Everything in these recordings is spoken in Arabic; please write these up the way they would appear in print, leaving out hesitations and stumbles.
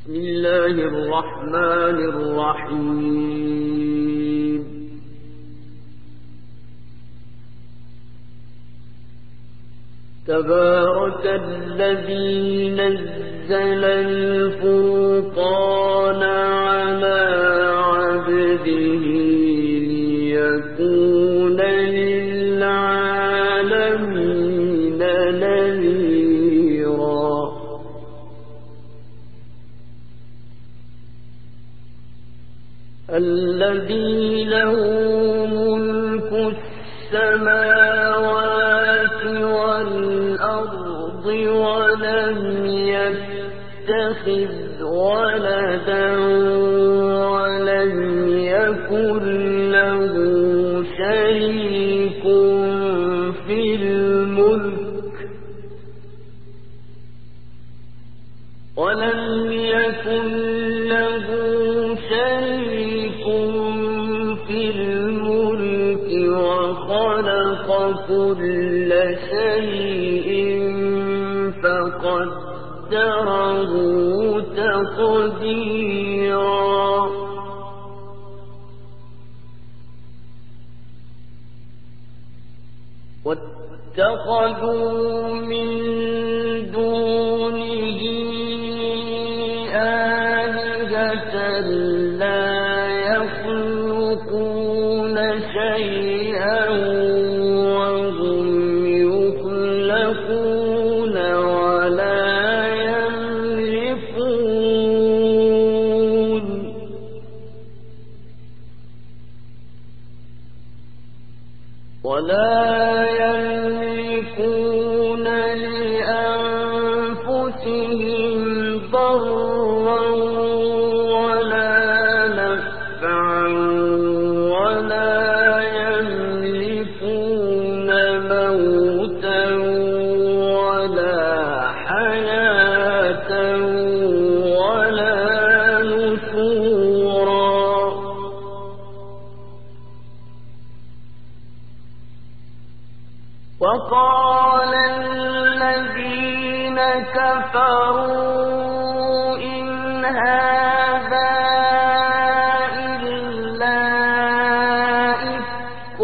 بسم الله الرحمن الرحيم. تبارك الذي نزل الفرقان على عبده ليكون للعالمين نذيرا. الذي له ملك السماوات والأرض ولم يتخذ ولدا ولم يكن له شريك في الملك وخلق كل شيء فقدره تقديرا. واتخذوا من دونه آلهة لا يخلقون شيئا وهم يخلقون ولا يملكون لأنفسهم ضرا ولا نفعا ولا يملكون موتا ولا حياة ولا نشورا. وقال الذين كفروا إن هذا إلا إفك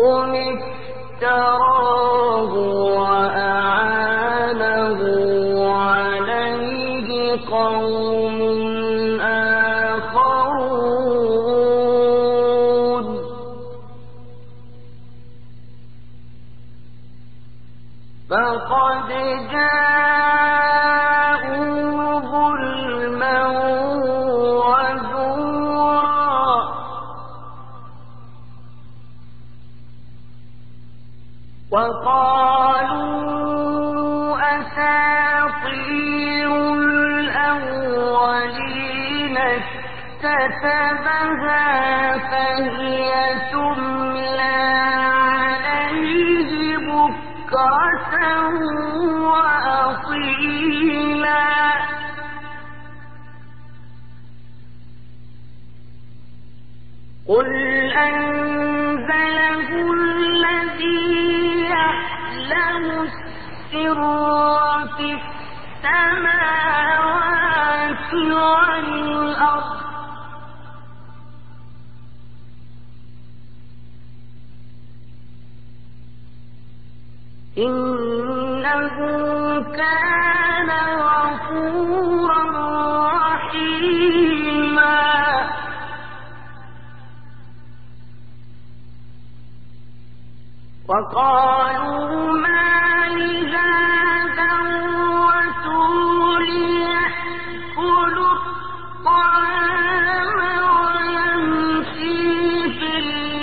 افتراه وأعانه عليه قوم آخرون. فقد جاءوا ظلما وزورا. وقالوا أساطير الأولين اكتتبها فهي تملى عليه بكرة وأصيلا. قل أنزله الذي يعلم السر في السماوات والأرض إنه كان غفورا رحيما. وقالوا ما لهذا الرسول يأكل الطعام ويمشي في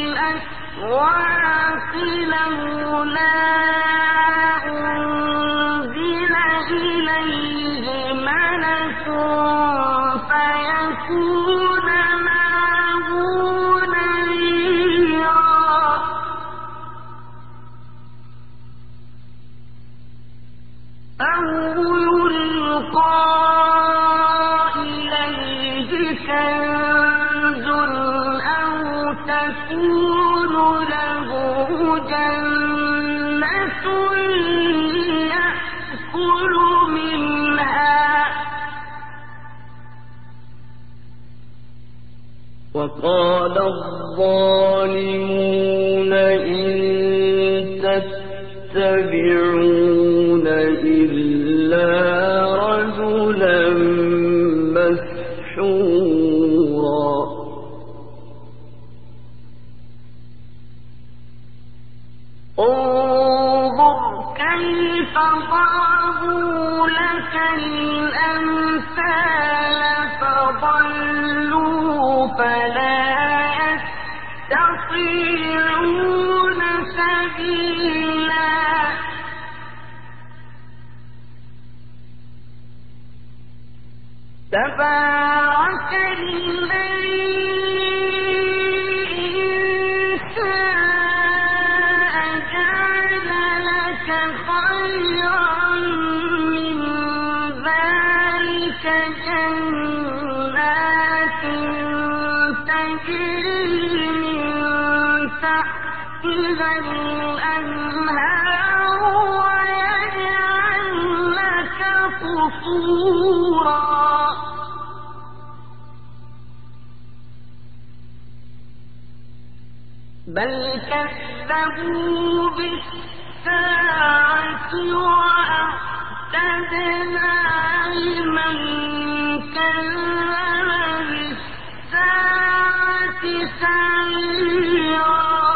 الأسواق لولا أنزل إليه ملك فيكون معه نذيرا. وقال الظالمون إن تتبعون إلا رجلا مسحورا انظر كيف ضربوا لك الأمثال فضلوا فلا يستطيعون سبيلا تبارك الذي إن شاء جعل لك خيرا من ذلك جنات تجري من تحتها الأنهار ويجعل لك قصورا بل كذبوا بالساعة وأعتدنا لمن كذب بالساعة سعيرا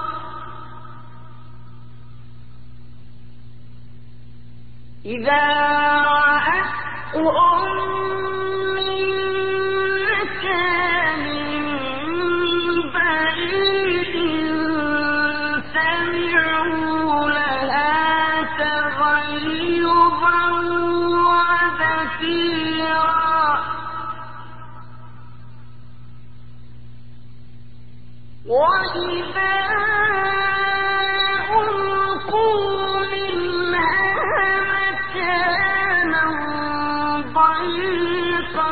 إذا رأتهم من مكان بعيد سمعوا لها تغيظا وزفيرا وإذا ألقوا منها مكانا ضيقا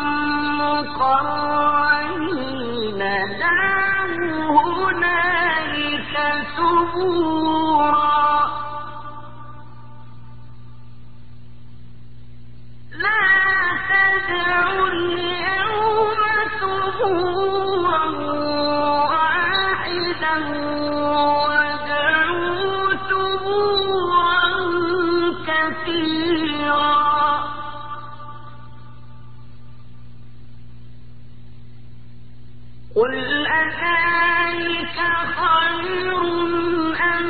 مقرنين دعوا هنالك ثبورا لا تدعوا اليوم ثبورا واحدا وادعوا ثبورا كثيرا قل أذلك خير أم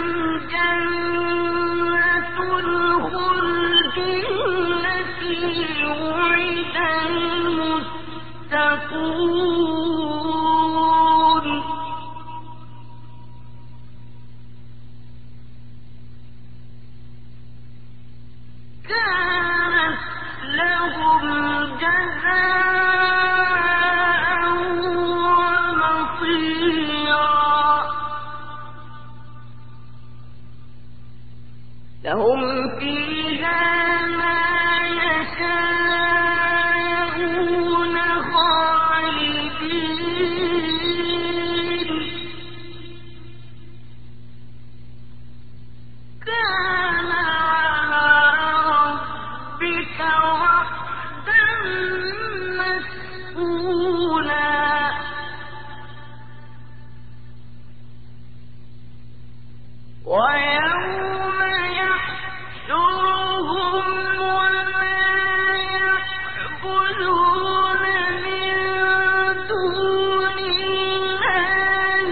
جنة الخلد التي وعد المتقون كانت لهم جزاء ومصيرا لهم فيها ما يشاءون خالدين كان على ربك وعدا مسئولا ويوم يحشرهم وما يعبدون من دون الله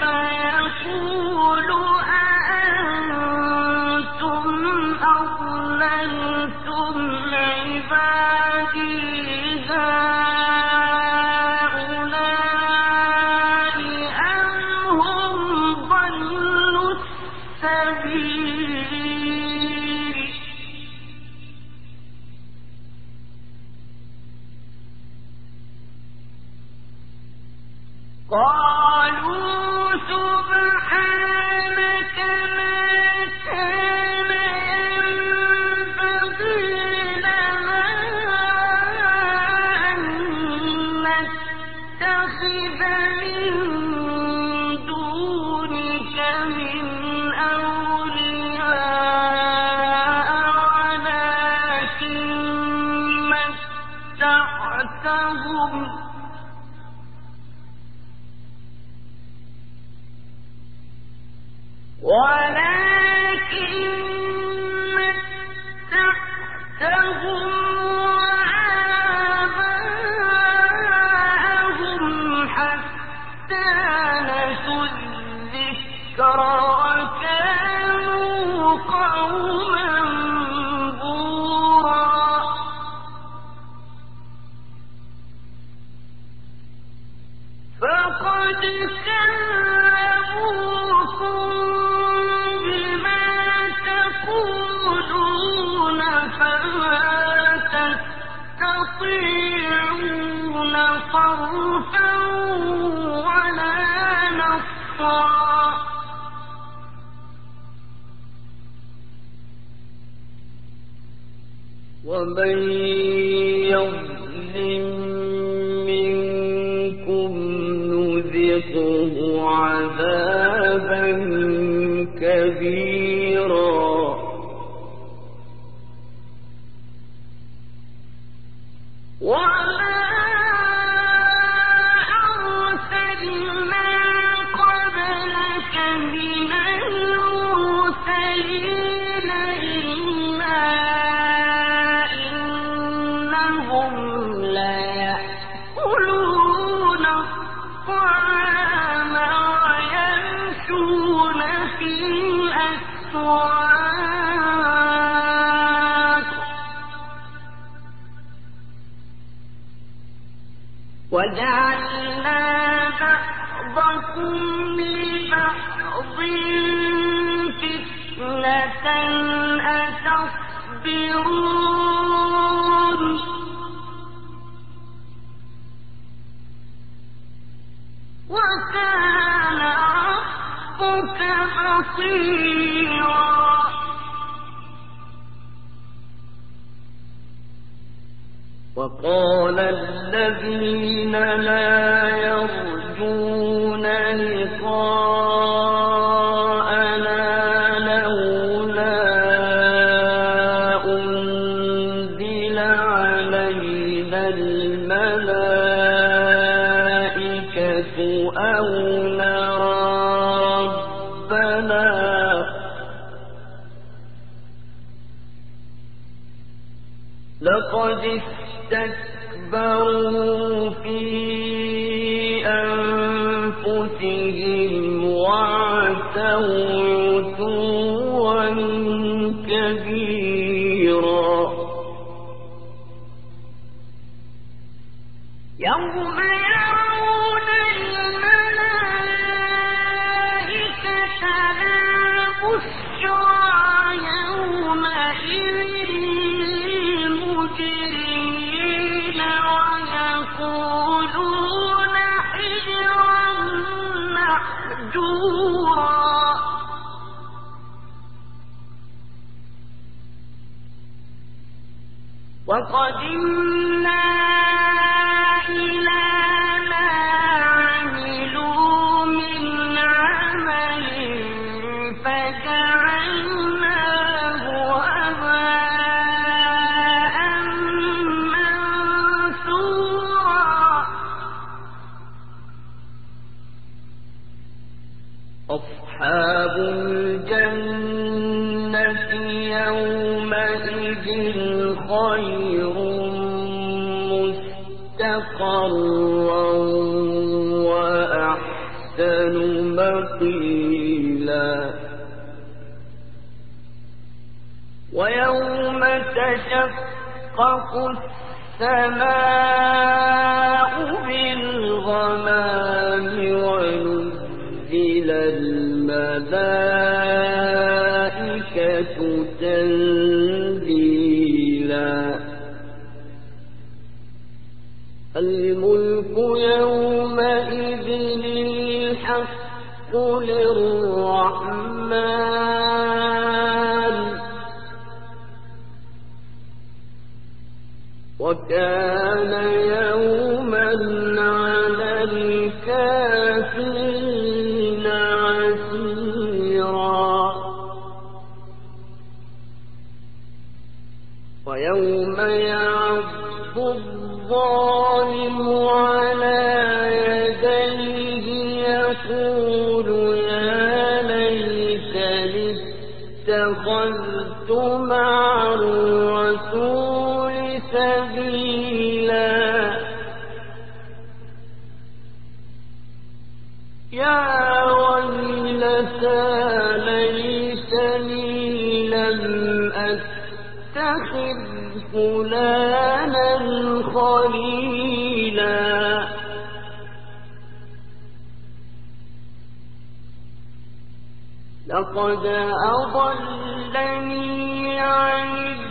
فيقول أأنتم أضللتم عبادي هؤلاء أم هم ضلوا السبيل قالوا سبحانك ما كان ينبغي لنا أن نتخذ من دونك من أولياء ولكن متعتهم ولكن متعتهم وآباءهم حتى نسوا الذكر وكانوا قوما بورا فقد كذبوكم بما تقولون فما تستطيعون صرفا ولا نصرا ومن يظلم منكم نذقه عذابا كبيرا وما أرسلنا قبلك من المرسلين إلا إنهم ليأكلون الطعام ويمشون في الأسواق وجعلنا بعضكم لبعض فتنة أتصبرون وكان ربك بصيرا وقال الذين لا يرجون لقاءنا لولا أنزل علينا الملائكة أو نرى ربنا لقد استكبروا في أنفسهم وعتوا عتوا كبيرا يوم يرون الملائكة لا بشرى يومئذ للمجرمين ويقولون حجرا محجورا وقدمنا إلى ما عملوا من عمل فجعلناه هباء منثورا أصحاب الجنة يومئذ خير مستقرا وأحسن مقيلا ويوم تشقق السماء بالغمام ونزل الملائكة تنزيلا الملك يومئذ الحق للرحمن وكان يوما على الكافرين عسيرا ويوم يعض الظالم على يديه يقول يا ليتني يا ويلتى ليتني لم أتخذ فلانا خليلا لقد أضلني عن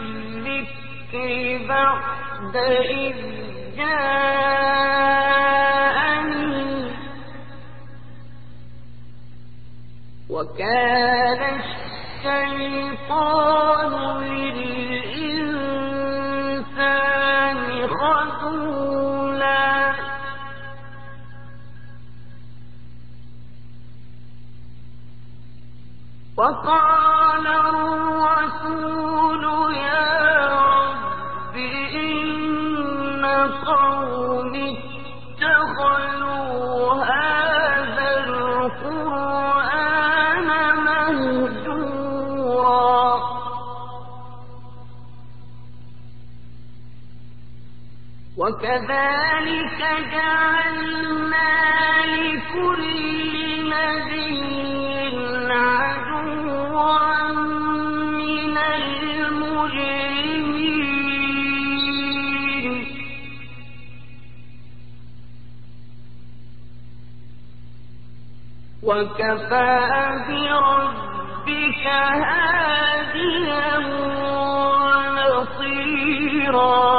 الذكر بعد إذ جاءني وكان الشيطان للإنسان خذولا وقال الرسول يا رب إن قومي اتخذوا هذا القرآن مهجورا وكذلك جعلنا لكل نبي عدوا من المجرمين وكفى بربك هاديا ونصيرا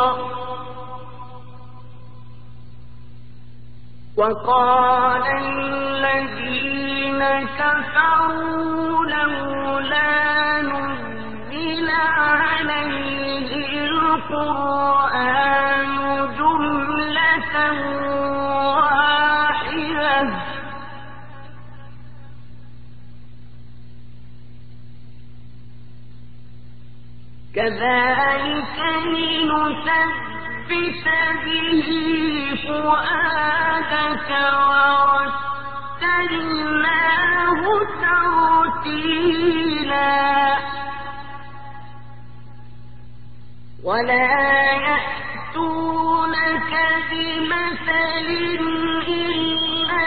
وقال الذين كفروا لولا نزل عليه القرآن جملة واحدة كذلك لنثبت به فؤادك ورتلناه ترتيلا ولا يأتونك بمثل إلا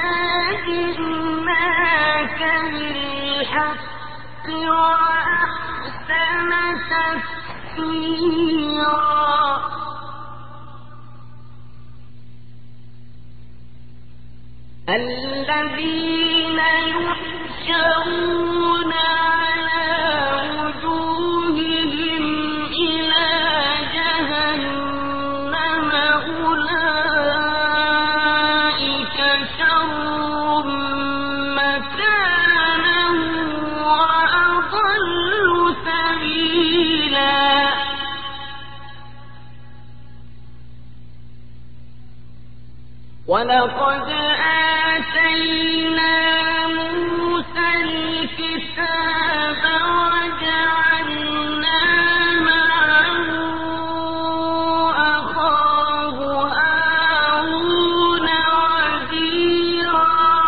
جئناك بالحق وأحسن تفسيرا الذين يحشرون على وجوههم إلى جهنم أولئك شر مكانا وأضل سبيلا ولقد آتينا موسى الكتاب وجعلنا معه أخاه هارون وزيرا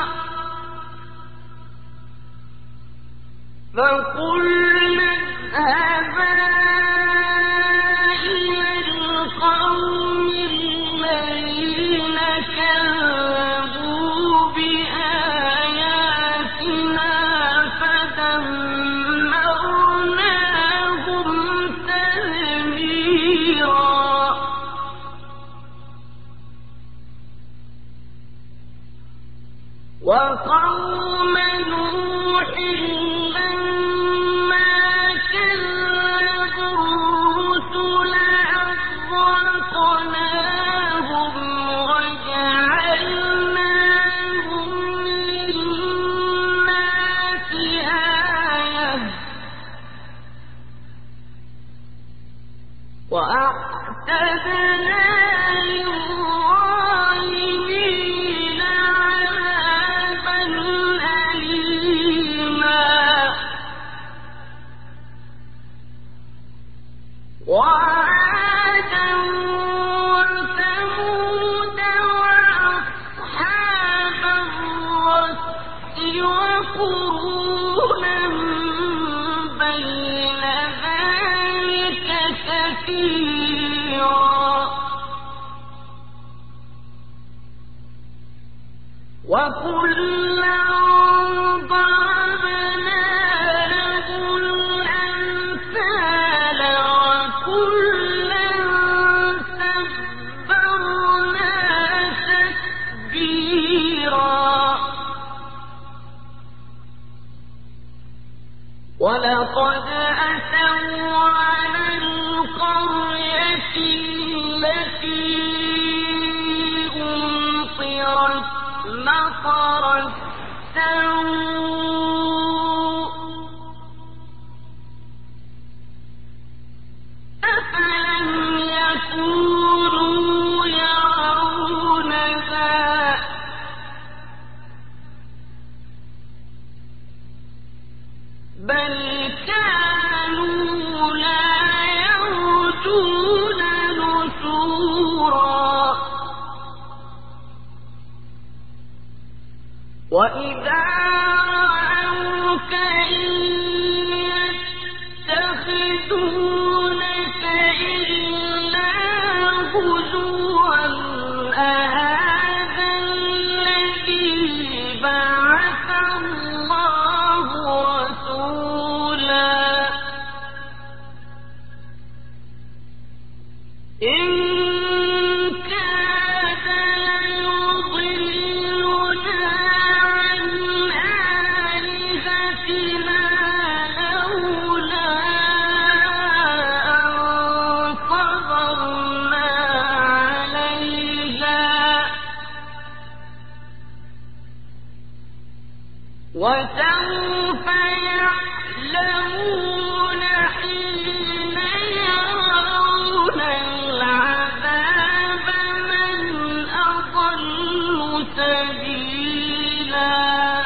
فقلنا اذهبا إلى القوم الذين كذبوا بآياتنا فدمرناهم تدميرا وقوم نوح لما كذبوا الرسل أغرقناهم وجعلناهم للناس آية وأعتدنا للظالمين عذابا أليما وعادا وثمود وأصحاب الرس وقرونا بين ذلك كثيرا وكلا فطر السوء أفلم يكونوا يرونها بل كانوا لا يرجون نشورا وإذا رأوك إن يتخذونك إلا هزوا أهذا الذي بعث الله رسولا إن كاد ليضلنا عن آلهتنا لولا أن صبرنا عليها وسوف يعلمون حين يرون العذاب من أضل سبيلا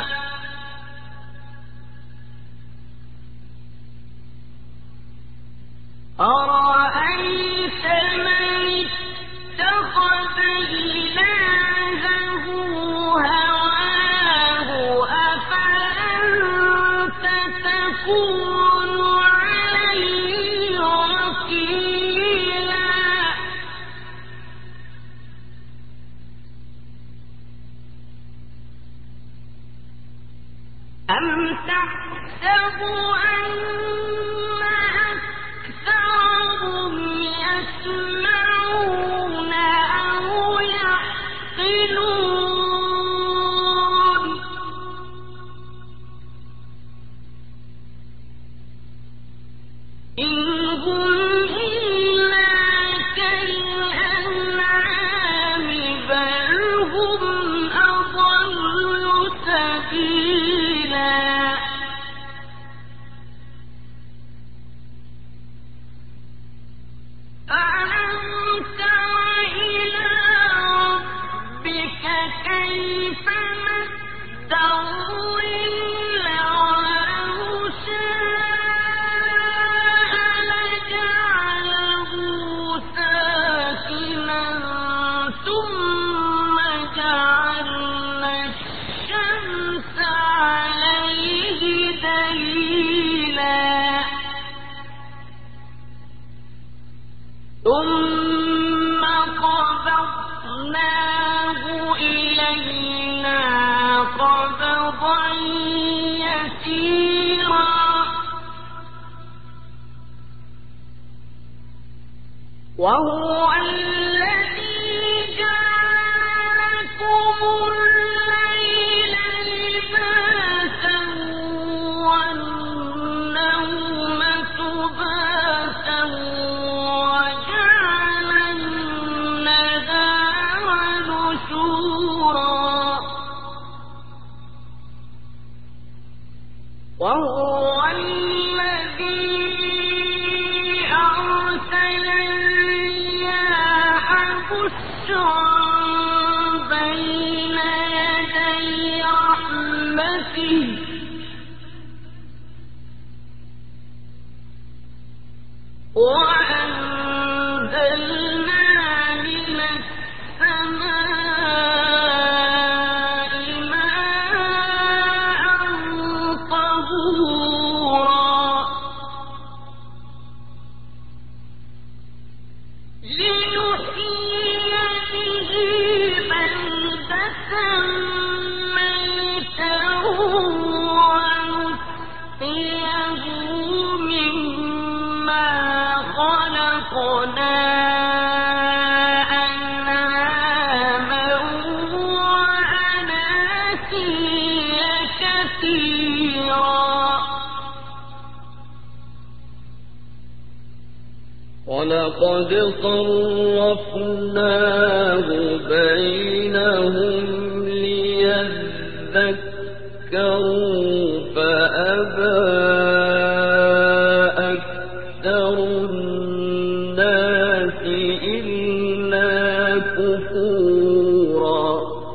أرأيت من اتخذ إلهه هواه أفأنت تكون عليه وكيلا أم تحسب أن أكثرهم يسمعون أو يعقلون إن هم إلا كالأنعام بل هم أضل سبيلا ألم تر إلى ربك كيف مد الظل ولو شاء لجعله ساكنا ثم جعلنا الشمس عليه دليلا ثم قبضناه إلينا قبضا يسيرا وهو الذي جعل لكم الليل لباسا والنوم سباتا وجعل النهار نشورا وهو الذي أرسل الرياح بشرا بين يدي رحمته وأنزلنا من السماء ماء طهورا لنحيي به بلدة ميتا ونسقيه مما خلقنا أنعاما وأناسيا كثيرا ولقد صرفناه بينهم ليذكروا يذكروا فأبى أكثر الناس إلا كفورا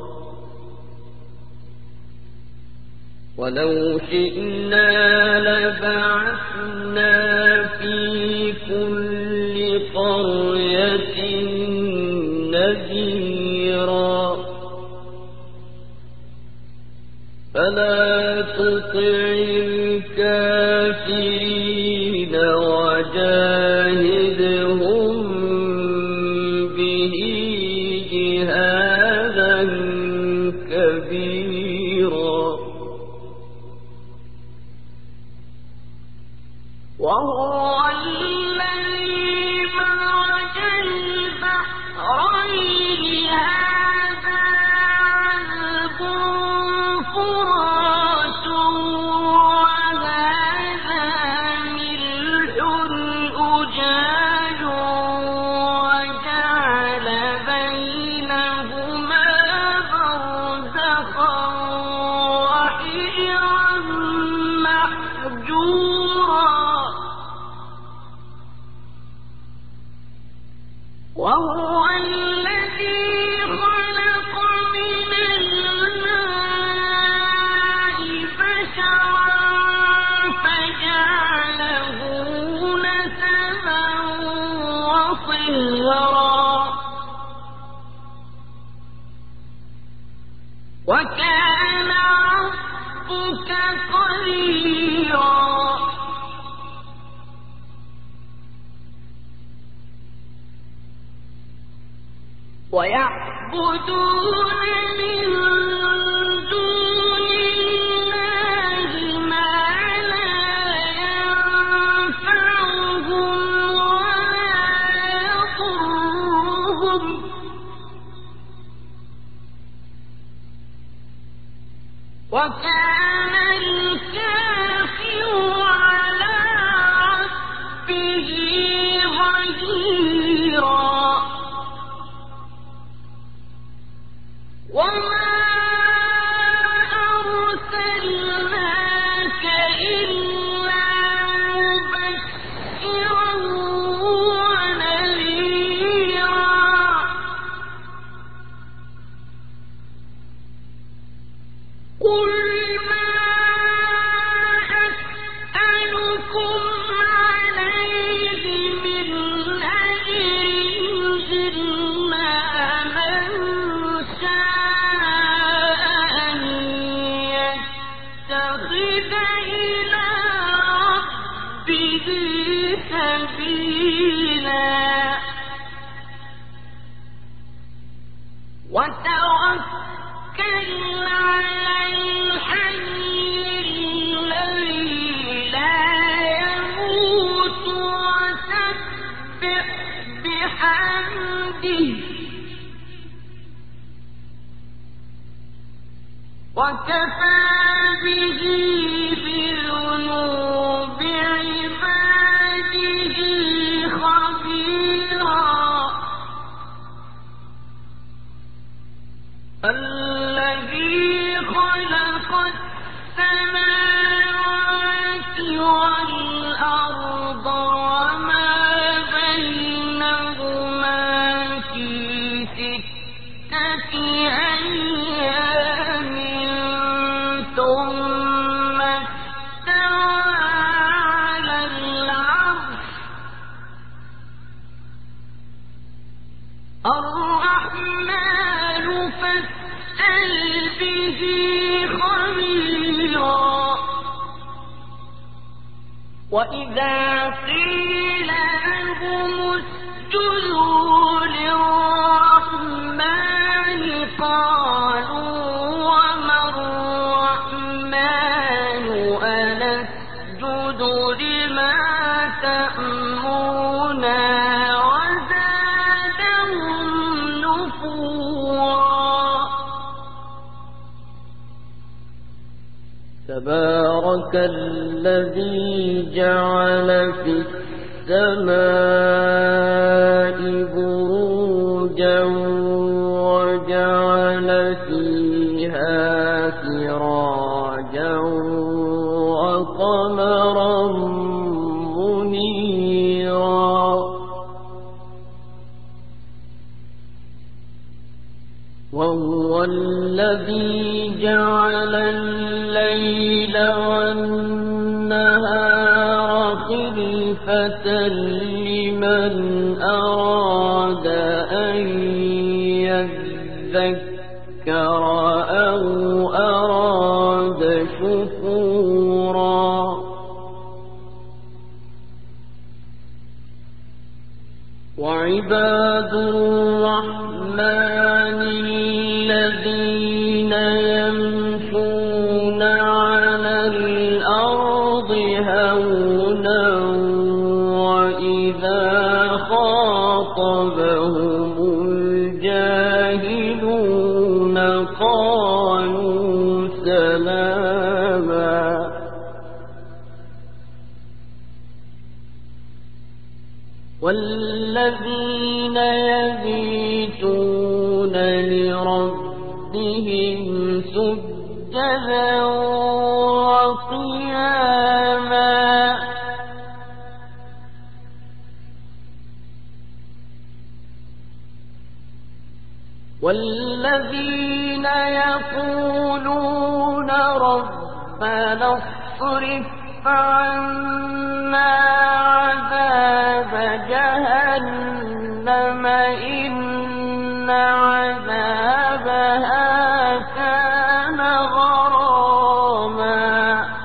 ولو شئنا لبعثنا في كل قرية نذيرا فلا تطع الكافرين وجاهدهم به جهادا كبيرا وهو الذي مرج البحرين هذا عذب فرات وهذا ملح أجاج وجعل بينهما برزخا وحجرا محجورا وهو الذي خلق من الماء بشرا فجعله نسبا وصهرا وكان ربك قديرا ويعبدون من دون الله ما لا ينفعهم ولا يضرهم وكان الكافر على ربه ظهيرا وما أرسلناك إلا مبشرا ونذيرا قل ما أسألكم عليه من أجر إلا من شاء أن يتخذ إلى ربه سبيلا وتوكل على الحي الذي لا يموت وسبح بحمده وكفى به بذنوب عباده خبيرا الذي خلق السماوات والأرض وما بينهما في 6 أيام ثم استوى على العرش الرحمن فاسأل به خبيرا وإذا قيل لهم اسجدوا للرحمن قالوا وما الرحمن أنسجد لما تأمرنا وزادهم نفورا تبارك الذي جعل في السماء بروجا وجعل فيها وهو الذي جعل الليل والنهار خلفة لمن أراد أن يذكر أو أراد شكورا وعباد الرحمن الذين يمشون على الأرض هونا وإذا خاطبهم الجاهلون قالوا سلاما والذين يبيتون لربهم سجدا وقياما والذين يقولون ربنا اصرف عنا عذاب جهنم إن عذابها كان غراما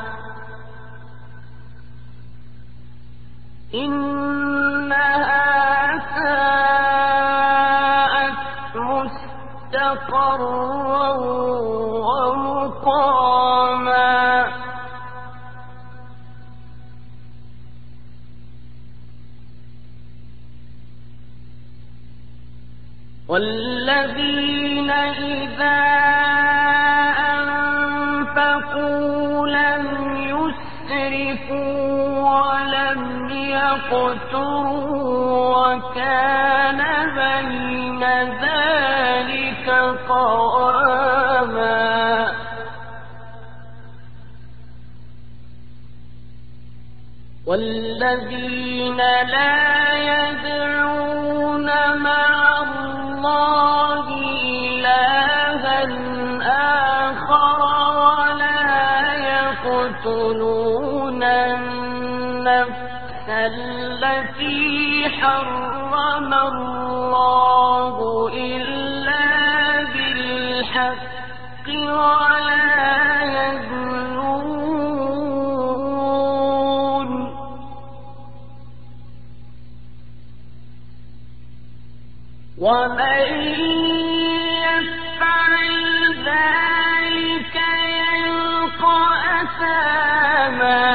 إنها ساءت مستقرا ومقاما والذين إذا أنفقوا لم يسرفوا ولم يقتروا وكان بين ذلك قواما والذين لا يدعون مع الله إلها آخر ولا يقتلون النفس التي حرم الله إلا بالحق ولا يزنون ومن يفعل ذلك يلقى أثاما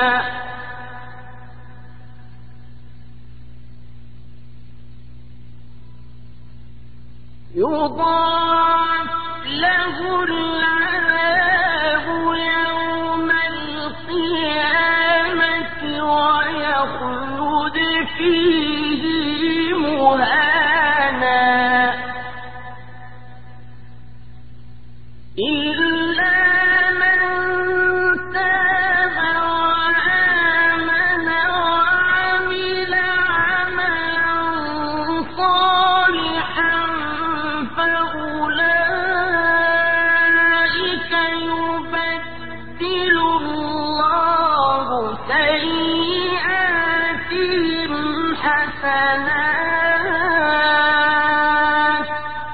يضاعف له العذاب يوم القيامة ويخلد فيه مهانا إلا من تاب وآمن وعمل عملا صالحا فأولئك يبدل الله سيئاتهم حسنات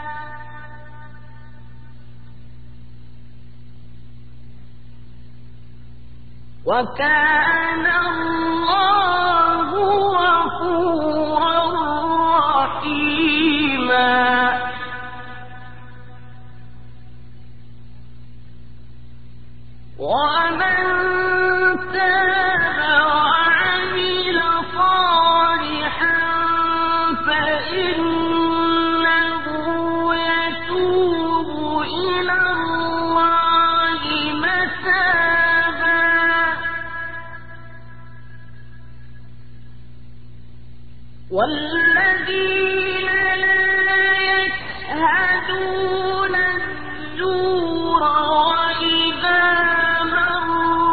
وكان الله غفورا رحيما ومن تاب وعمل صالحا فإنه يتوب إلى الله متابا والذين لا يشهدون الزور وإذا مروا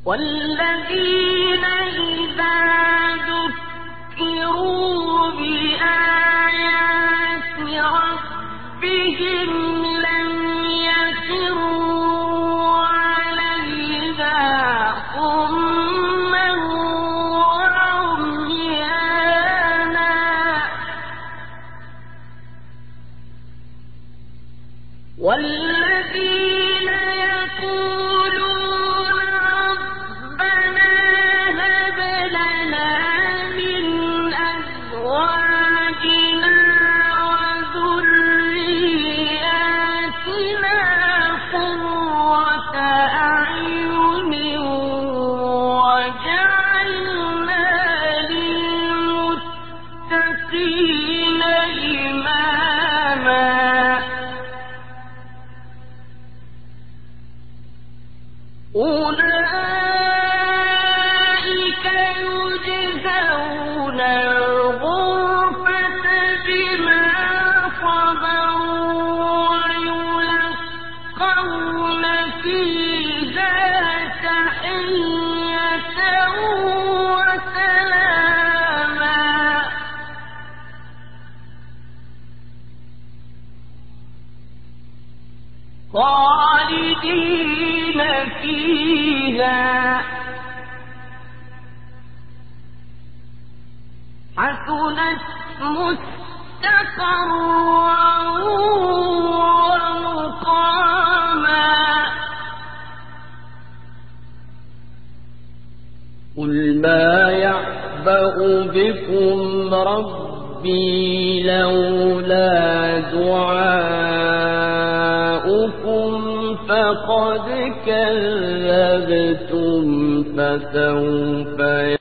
والذين إذا ذكروا بآيات ربهم لم يخروا عليها صما وعميانا والذين يقولون ربنا هب لنا من أزواجنا وذرياتنا قرة أعين وجعلنا للمتقين إماما أولئك يجزون الغرفة بما صبروا ويلقون فيها تحية وسلاما خالدين فيها حسنت مستقرا ومقاما قل ما يعبأ بكم ربي لولا دعاؤكم فقد كذبتم فسوف